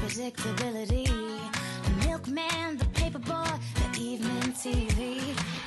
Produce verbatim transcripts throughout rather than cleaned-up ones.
predictability. The milkman, the paperboy, the evening T V.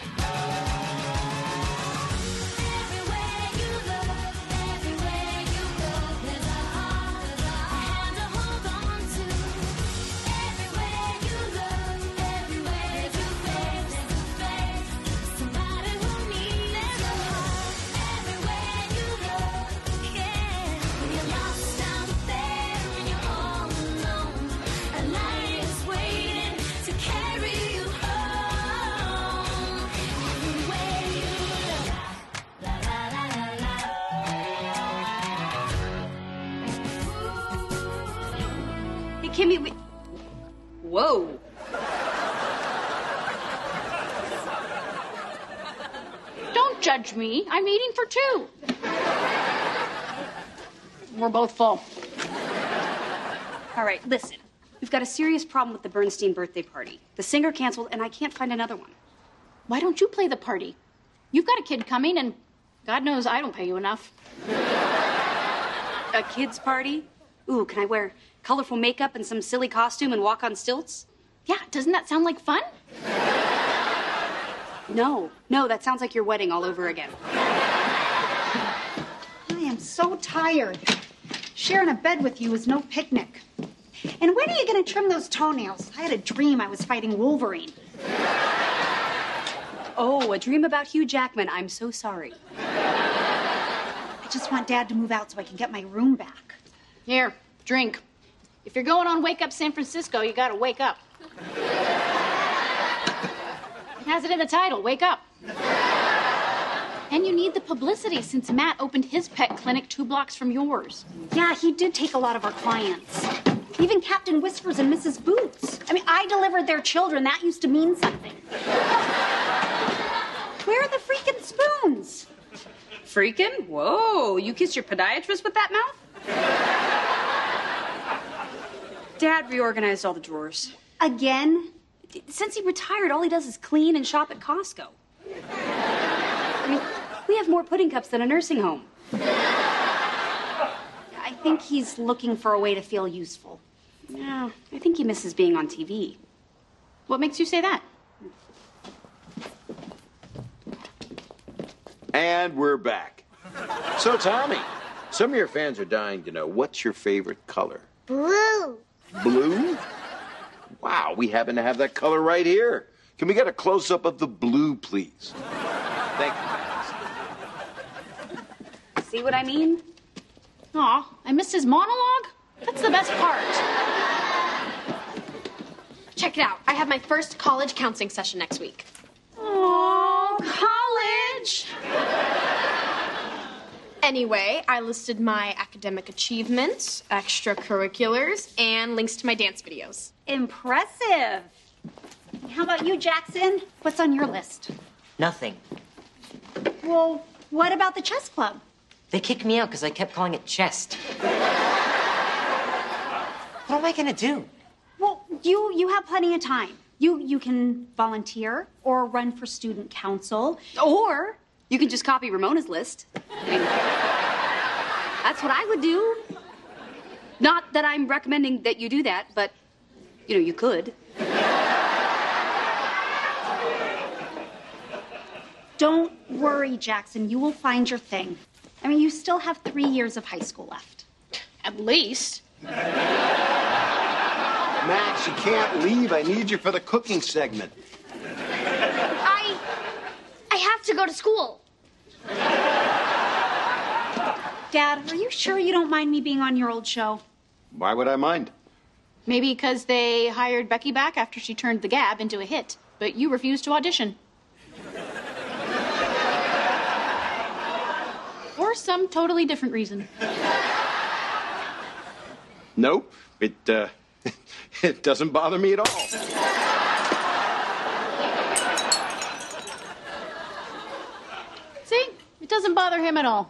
Kimmy, we... Whoa. Don't judge me. I'm eating for two. We're both full. All right, listen. We've got a serious problem with the Bernstein birthday party. The singer canceled, and I can't find another one. Why don't you play the party? You've got a kid coming, and God knows I don't pay you enough. A kid's party? Ooh, can I wear colorful makeup and some silly costume and walk on stilts? Yeah, doesn't that sound like fun? No, no, that sounds like your wedding all over again. I am so tired. Sharing a bed with you is no picnic. And when are you going to trim those toenails? I had a dream I was fighting Wolverine. Oh, a dream about Hugh Jackman. I'm so sorry. I just want Dad to move out so I can get my room back. Here, drink. If you're going on Wake Up San Francisco, you gotta wake up. It has it in the title, Wake Up. And you need the publicity since Matt opened his pet clinic two blocks from yours. Yeah, he did take a lot of our clients. Even Captain Whispers and Missus Boots. I mean, I delivered their children. That used to mean something. Where are the freaking spoons? Freaking? Whoa, you kissed your podiatrist with that mouth? Dad reorganized all the drawers. Again? Since he retired, all he does is clean and shop at Costco. I mean, we have more pudding cups than a nursing home. I think he's looking for a way to feel useful. Yeah, I think he misses being on T V. What makes you say that? And we're back. So, Tommy, some of your fans are dying to know, what's your favorite color? Blue. Blue? Wow, we happen to have that color right here. Can we get a close-up of the blue, please? Thank you. See what I mean? Aw, I missed his monologue? That's the best part. Check it out. I have my first college counseling session next week. Oh, college! Anyway, I listed my academic achievements, extracurriculars, and links to my dance videos. Impressive. How about you, Jackson? What's on your list? Nothing. Well, what about the chess club? They kicked me out because I kept calling it chest. What am I gonna do? Well, you you have plenty of time. You you can volunteer or run for student council. Or you can just copy Ramona's list. I mean, that's what I would do. Not that I'm recommending that you do that, but, you know, you could. Don't worry, Jackson. You will find your thing. I mean, you still have three years of high school left. At least. Max, you can't leave. I need you for the cooking segment. I... I have to go to school. Dad, are you sure you don't mind me being on your old show? Why would I mind? Maybe because they hired Becky back after she turned The Gab into a hit, but you refused to audition. Or some totally different reason. Nope. It, uh, it doesn't bother me at all. See? It doesn't bother him at all.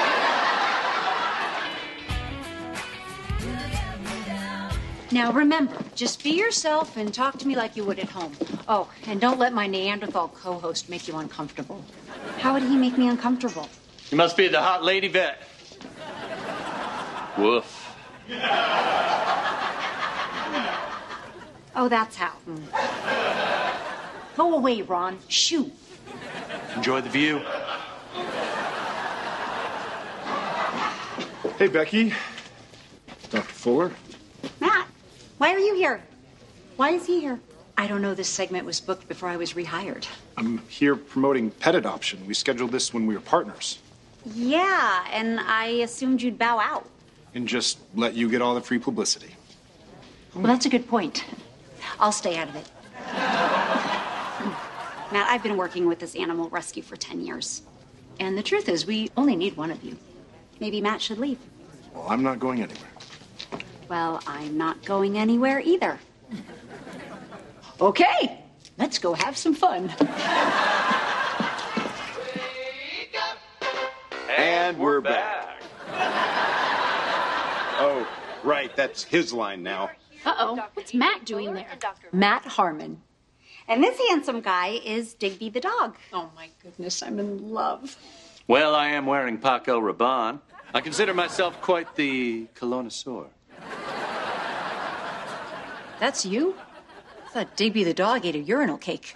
Now remember, just be yourself and talk to me like you would at home. Oh, and don't let my Neanderthal co-host make you uncomfortable. How would he make me uncomfortable? You must be the hot lady vet. Woof. Oh, that's how. Go away, Ron. Shoo. Enjoy the view. Hey, Becky. Doctor Fuller. Matt, why are you here? Why is he here? I don't know. This segment was booked before I was rehired. I'm here promoting pet adoption. We scheduled this when we were partners. Yeah, and I assumed you'd bow out. And just let you get all the free publicity. Well, that's a good point. I'll stay out of it. Matt, I've been working with this animal rescue for ten years. And the truth is, we only need one of you. Maybe Matt should leave. Well, I'm not going anywhere. Well, I'm not going anywhere either. Okay, let's go have some fun. And we're back. Oh, right. That's his line now. Uh-oh. What's Matt doing there? Matt Harmon. And this handsome guy is Digby the dog. Oh, my goodness, I'm in love. Well, I am wearing Paco Rabanne. I consider myself quite the connoisseur. That's you? I thought Digby the dog ate a urinal cake.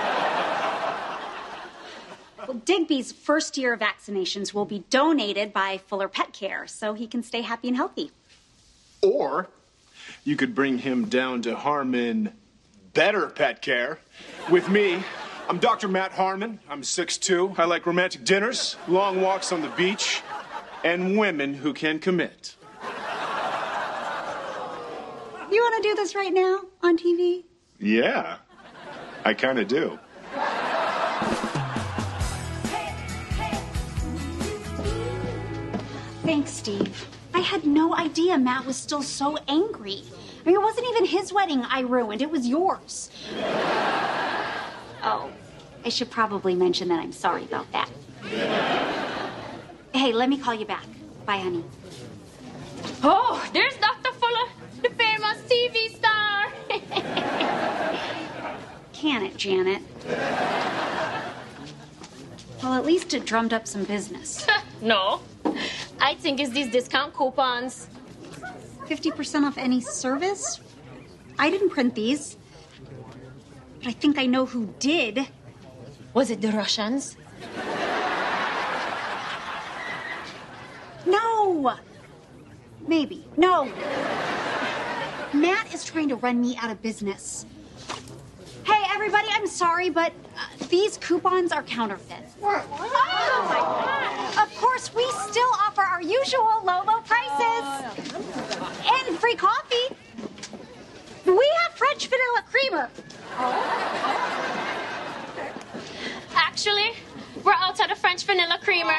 Well, Digby's first year of vaccinations will be donated by Fuller Pet Care so he can stay happy and healthy. Or you could bring him down to Harmon Better Pet Care with me. I'm Doctor Matt Harmon. I'm six two. I like romantic dinners, long walks on the beach, and women who can commit. You want to do this right now on T V? Yeah, I kind of do. Thanks, Steve. I had no idea Matt was still so angry. I mean, it wasn't even his wedding I ruined. It was yours. Oh, I should probably mention that I'm sorry about that. Hey, let me call you back. Bye, honey. Oh, there's Doctor Fuller, the famous T V star. Can it, Janet? Well, at least it drummed up some business. No. I think it's these discount coupons. fifty percent off any service? I didn't print these. But I think I know who did. Was it the Russians? No! Maybe. No! Matt is trying to run me out of business. Hey, everybody, I'm sorry, but uh, these coupons are counterfeit. Oh, my God. Of course, we still offer our usual low, low prices. And free coffee. We have French vanilla creamer. Actually, we're out of the French vanilla creamer.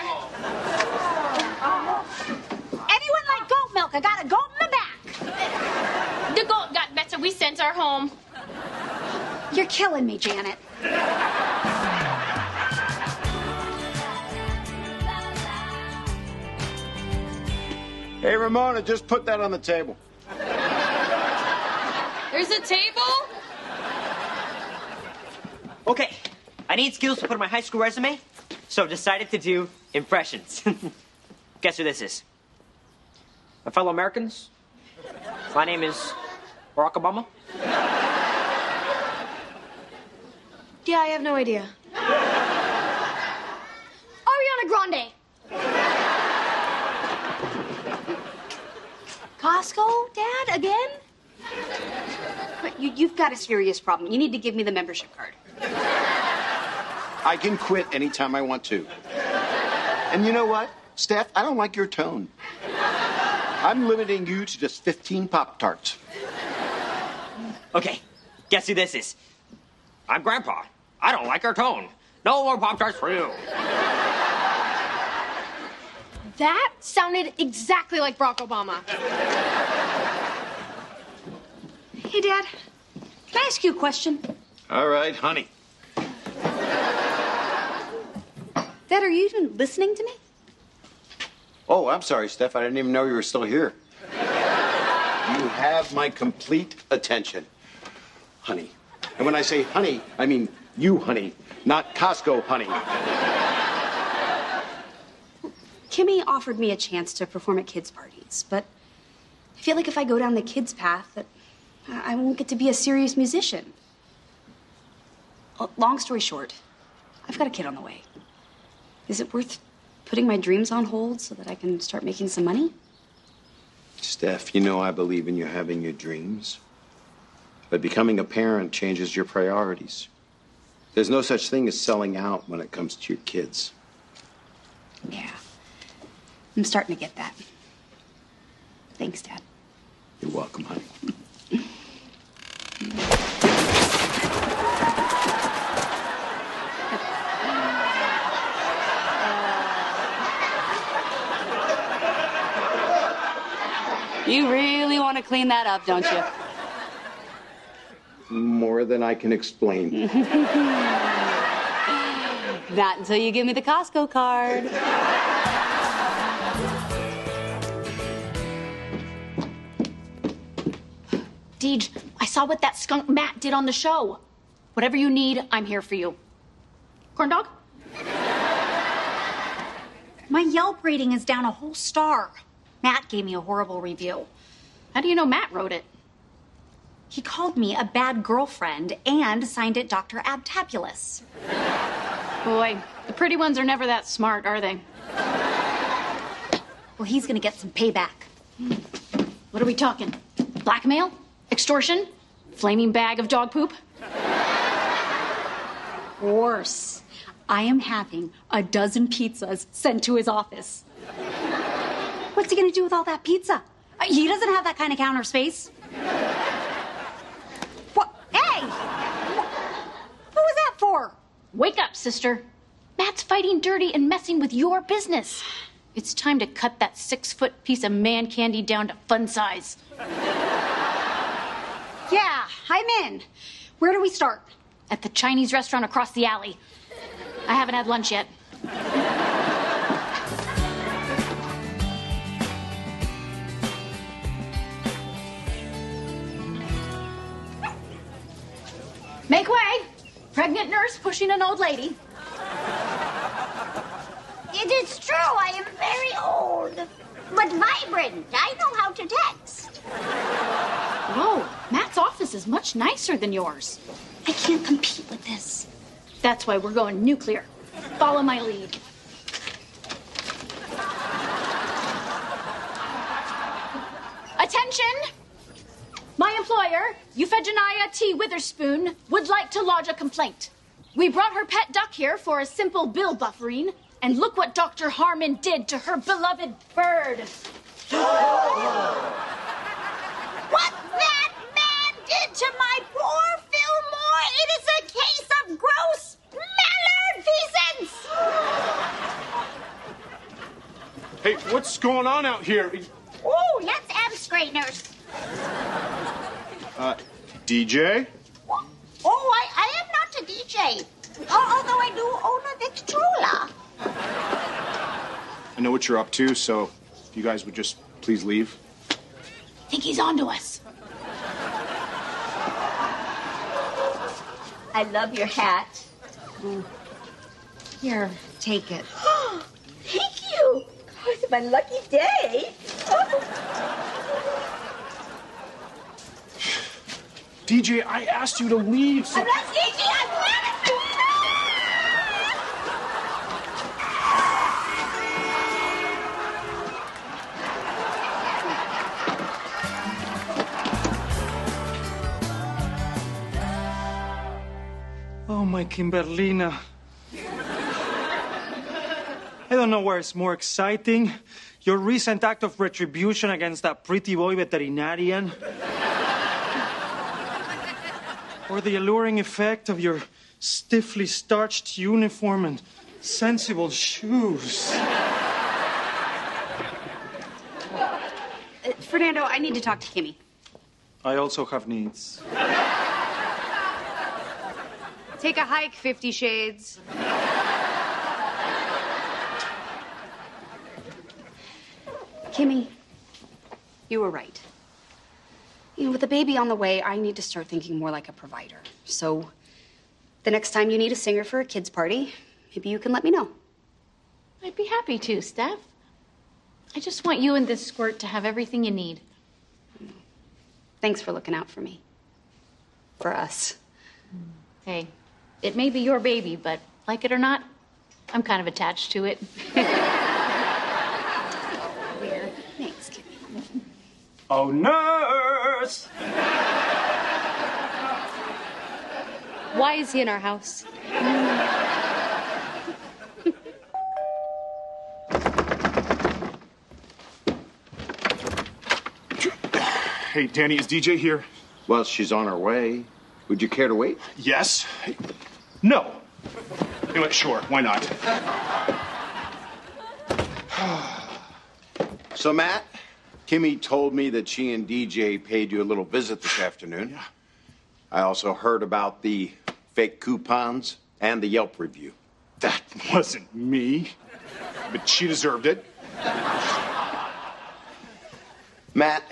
Anyone like goat milk? I got a goat in the back. The goat got better. We sent her home. You're killing me, Janet. Hey, Ramona, just put that on the table. There's a table? Okay, I need skills to put on my high school resume, so decided to do impressions. Guess who this is? My fellow Americans, my name is Barack Obama. Yeah, I have no idea. Ariana Grande. Costco, Dad, again? But you, you've got a serious problem. You need to give me the membership card. I can quit anytime I want to. And you know what, Steph? I don't like your tone. I'm limiting you to just fifteen Pop-Tarts. Okay, guess who this is? I'm Grandpa. I don't like her tone. No more Pop-Tarts for you. That sounded exactly like Barack Obama. Hey, Dad, can I ask you a question? All right, honey. Dad, are you even listening to me? Oh, I'm sorry, Steph. I didn't even know you were still here. You have my complete attention, honey. And when I say honey, I mean you, honey, not Costco, honey. Kimmy offered me a chance to perform at kids' parties, but I feel like if I go down the kids' path, that I won't get to be a serious musician. Uh, Long story short, I've got a kid on the way. Is it worth putting my dreams on hold so that I can start making some money? Steph, you know I believe in you having your dreams. But becoming a parent changes your priorities. There's no such thing as selling out when it comes to your kids. Yeah. I'm starting to get that. Thanks, Dad. You're welcome, honey. You really want to clean that up, don't you? More than I can explain. Not until you give me the Costco card. Deej, I saw what that skunk Matt did on the show. Whatever you need, I'm here for you. Corn dog? My Yelp rating is down a whole star. Matt gave me a horrible review. How do you know Matt wrote it? He called me a bad girlfriend and signed it Doctor Abtabulous. Boy, the pretty ones are never that smart, are they? Well, he's gonna get some payback. What are we talking? Blackmail? Extortion? Flaming bag of dog poop? Worse. I am having a dozen pizzas sent to his office. What's he gonna do with all that pizza? Uh, He doesn't have that kind of counter space. What? Hey! What was that for? Wake up, sister. Matt's fighting dirty and messing with your business. It's time to cut that six-foot piece of man candy down to fun size. Yeah, I'm in. Where do we start? At the Chinese restaurant across the alley. I haven't had lunch yet. Make way! Pregnant nurse pushing an old lady. It is true, I am very old, but vibrant. I know how to text. Whoa, Matt's office is much nicer than yours. I can't compete with this. That's why we're going nuclear. Follow my lead. Attention! My employer, Euphegenia T. Witherspoon, would like to lodge a complaint. We brought her pet duck here for a simple bill buffering, and look what Doctor Harmon did to her beloved bird. What that man did to my poor Fillmore, it is a case of gross malfeasance. Hey, what's going on out here? Ooh, let's have straighteners. Uh, D J? Oh, I, I am not a D J, although I do own a Victrola. I know what you're up to, so if you guys would just please leave. I think he's onto us. I love your hat. Here, take it. Thank you. Oh, it's my lucky day. D J, I asked you to leave. So... I'm not sneaky. I'm not. Oh, my Kimberlina. I don't know where it's more exciting. Your recent act of retribution against that pretty boy veterinarian. Or the alluring effect of your stiffly starched uniform and sensible shoes. Uh, Fernando, I need to talk to Kimmy. I also have needs. Take a hike, Fifty Shades. Kimmy, you were right. You know, with a baby on the way, I need to start thinking more like a provider. So, the next time you need a singer for a kid's party, maybe you can let me know. I'd be happy to, Steph. I just want you and this squirt to have everything you need. Thanks for looking out for me. For us. Hey, it may be your baby, but like it or not, I'm kind of attached to it. Weird. Thanks, Kimmy. Oh, nurse! Why is he in our house? Hey, Danny, is D J here? Well, she's on her way. Would you care to wait? Yes. No. Anyway, sure, why not? So, Matt, Kimmy told me that she and D J paid you a little visit this afternoon. Yeah. I also heard about the fake coupons and the Yelp review. That wasn't me, but she deserved it. Matt,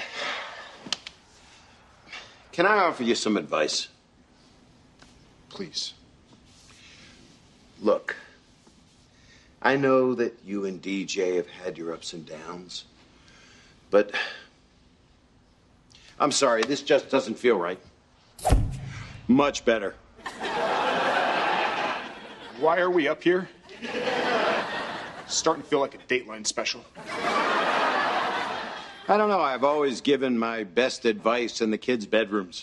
can I offer you some advice? Please. Look, I know that you and D J have had your ups and downs, but I'm sorry, this just doesn't feel right. Much better. Why are we up here? Starting to feel like a Dateline special. I don't know, I've always given my best advice in the kids' bedrooms.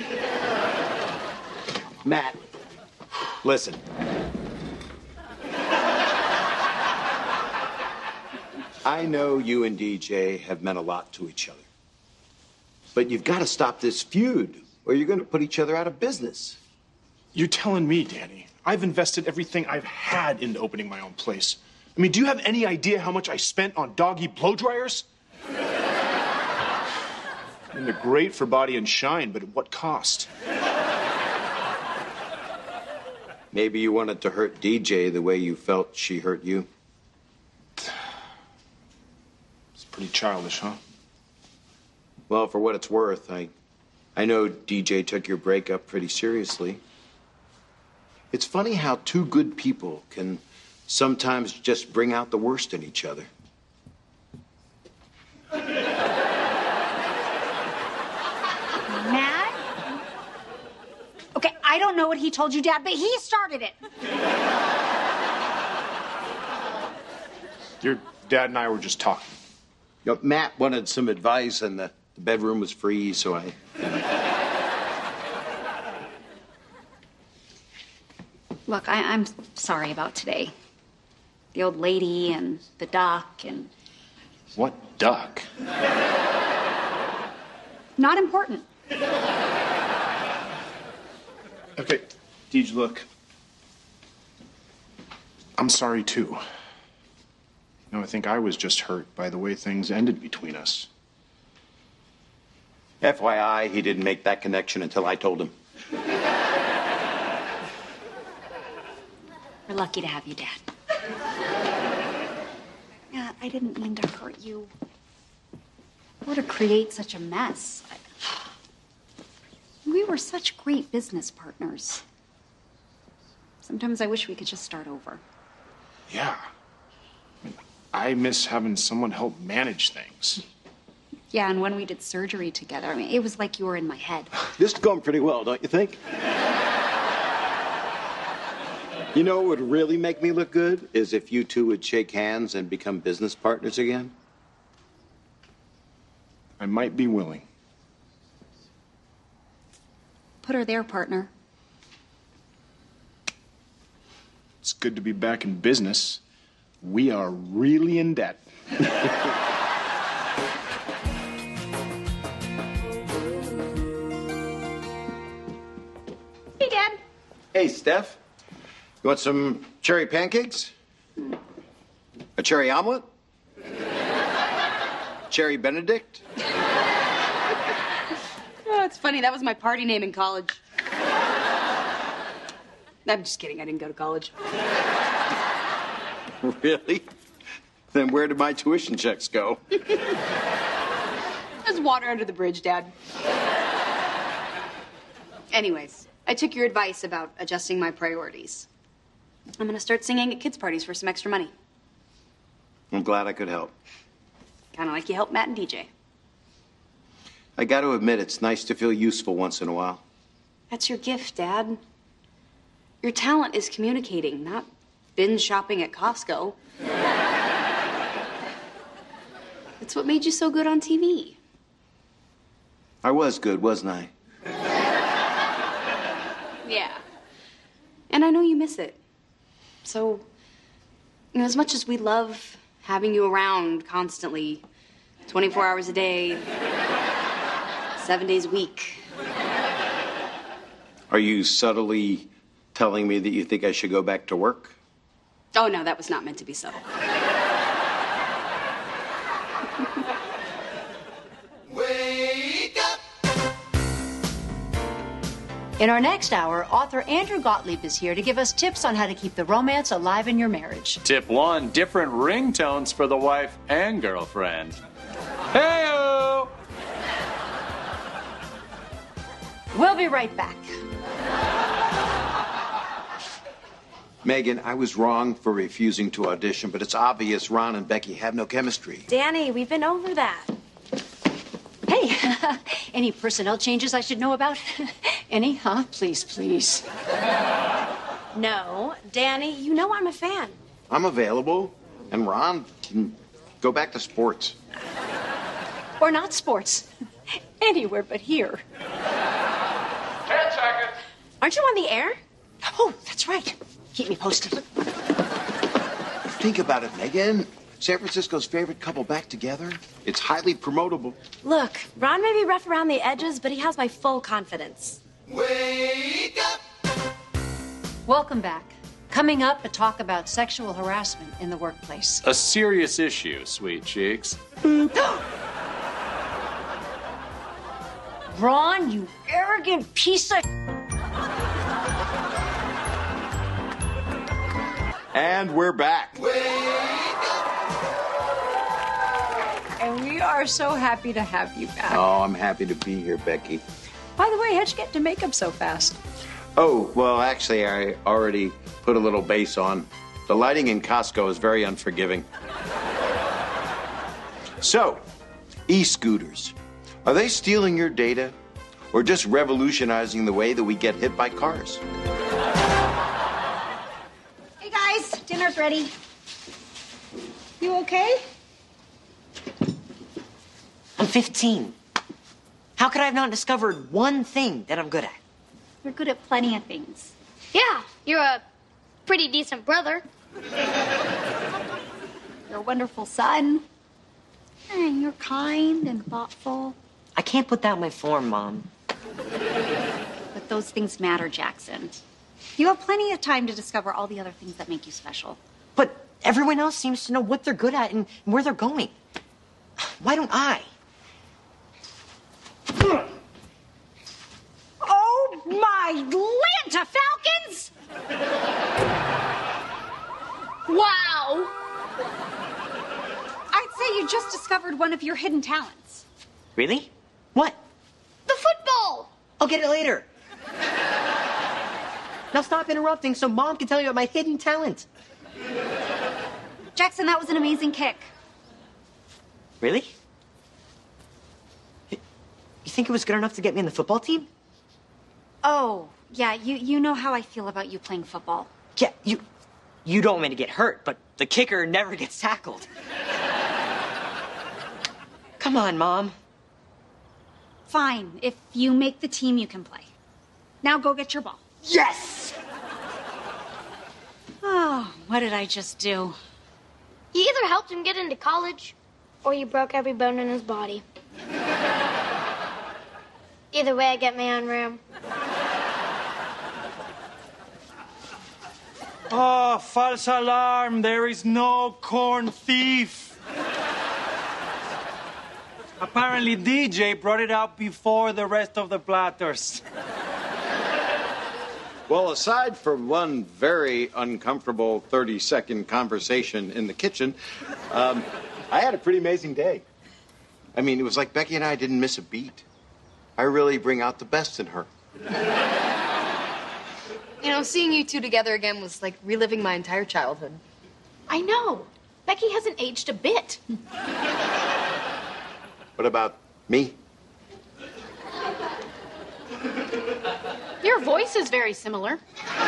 Matt, listen. I know you and D J have meant a lot to each other. But you've got to stop this feud, or you're going to put each other out of business. You're telling me, Danny, I've invested everything I've had into opening my own place. I mean, do you have any idea how much I spent on doggy blow dryers? And they're great for body and shine, but at what cost? Maybe you wanted to hurt D J the way you felt she hurt you. It's pretty childish, huh? Well, for what it's worth, I, I know D J took your breakup pretty seriously. It's funny how two good people can sometimes just bring out the worst in each other. Matt? Okay, I don't know what he told you, Dad, but he started it. Your dad and I were just talking. You know, Matt wanted some advice, and the, the bedroom was free, so I... Look, I, I'm sorry about today. The old lady and the doc and... What duck? Not important. Okay, Deej, look. I'm sorry, too. No, I think I was just hurt by the way things ended between us. F Y I, he didn't make that connection until I told him. We're lucky to have you, Dad. Yeah, I didn't mean to hurt you. Or to create such a mess. I... We were such great business partners. Sometimes I wish we could just start over. Yeah. I miss having someone help manage things. Yeah, and when we did surgery together, I mean, it was like you were in my head. This is going pretty well, don't you think? You know what would really make me look good is if you two would shake hands and become business partners again. I might be willing. Put her there, partner. It's good to be back in business. We are really in debt. Hey, Dad. Hey, Steph. You want some cherry pancakes? A cherry omelet? Cherry Benedict? Oh, it's funny. That was my party name in college. I'm just kidding. I didn't go to college. Really? Then where did my tuition checks go? There's water under the bridge, Dad. Anyways, I took your advice about adjusting my priorities. I'm gonna start singing at kids' parties for some extra money. I'm glad I could help. Kind of like you helped Matt and D J. I got to admit, it's nice to feel useful once in a while. That's your gift, Dad. Your talent is communicating, not binge shopping at Costco. It's what made you so good on T V. I was good, wasn't I? Yeah. And I know you miss it. So, you know, as much as we love having you around constantly, twenty-four hours a day, seven days a week. Are you subtly telling me that you think I should go back to work? Oh, no, that was not meant to be subtle. In our next hour, author Andrew Gottlieb is here to give us tips on how to keep the romance alive in your marriage. Tip one, different ringtones for the wife and girlfriend. Hey-o! We'll be right back. Megan, I was wrong for refusing to audition, but it's obvious Ron and Becky have no chemistry. Danny, we've been over that. Hey, any personnel changes I should know about? Any, huh? Please, please. No, Danny, you know I'm a fan. I'm available, and Ron can go back to sports. Or not sports. Anywhere but here. Ten seconds. Aren't you on the air? Oh, that's right. Keep me posted. Think about it, Megan. San Francisco's favorite couple back together. It's highly promotable. Look, Ron may be rough around the edges, but he has my full confidence. Wake up! Welcome back. Coming up, a talk about sexual harassment in the workplace. A serious issue, sweet cheeks. Ron, you arrogant piece of... And we're back. And we are so happy to have you back. Oh, I'm happy to be here, Becky. By the way, how'd you get to makeup so fast? Oh, well, actually, I already put a little base on. The lighting in Costco is very unforgiving. So, e-scooters. Are they stealing your data or just revolutionizing the way that we get hit by cars? Hey guys, dinner's ready. You okay? I'm fifteen. How could I have not discovered one thing that I'm good at? You're good at plenty of things. Yeah, you're a pretty decent brother. You're a wonderful son. And you're kind and thoughtful. I can't put that in my form, Mom. But those things matter, Jackson. You have plenty of time to discover all the other things that make you special. But everyone else seems to know what they're good at and where they're going. Why don't I? Oh, my Lanta Falcons! Wow! I'd say you just discovered one of your hidden talents. Really? What? The football! I'll get it later. Now stop interrupting so Mom can tell you about my hidden talent. Jackson, that was an amazing kick. Really? You think it was good enough to get me in the football team? Oh, yeah, you, you know how I feel about you playing football. Yeah, you you don't want me to get hurt, but the kicker never gets tackled. Come on, Mom. Fine, if you make the team, you can play. Now go get your ball. Yes! Oh, what did I just do? You either helped him get into college, or you broke every bone in his body. Either way, I get my own room. Oh, false alarm. There is no corn thief. Apparently, D J brought it out before the rest of the platters. Well, aside from one very uncomfortable thirty-second conversation in the kitchen, um, I had a pretty amazing day. I mean, it was like Becky and I didn't miss a beat. I really bring out the best in her. You know, seeing you two together again was like reliving my entire childhood. I know. Becky hasn't aged a bit. What about me? Your voice is very similar.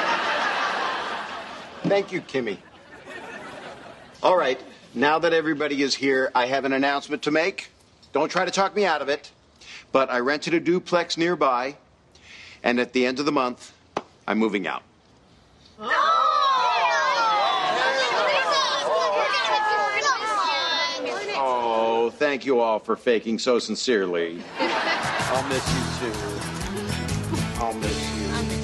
Thank you, Kimmy. All right, now that everybody is here, I have an announcement to make. Don't try to talk me out of it, but I rented a duplex nearby, and at the end of the month, I'm moving out. Oh, thank you all for faking so sincerely. I'll miss you too. I'll miss you.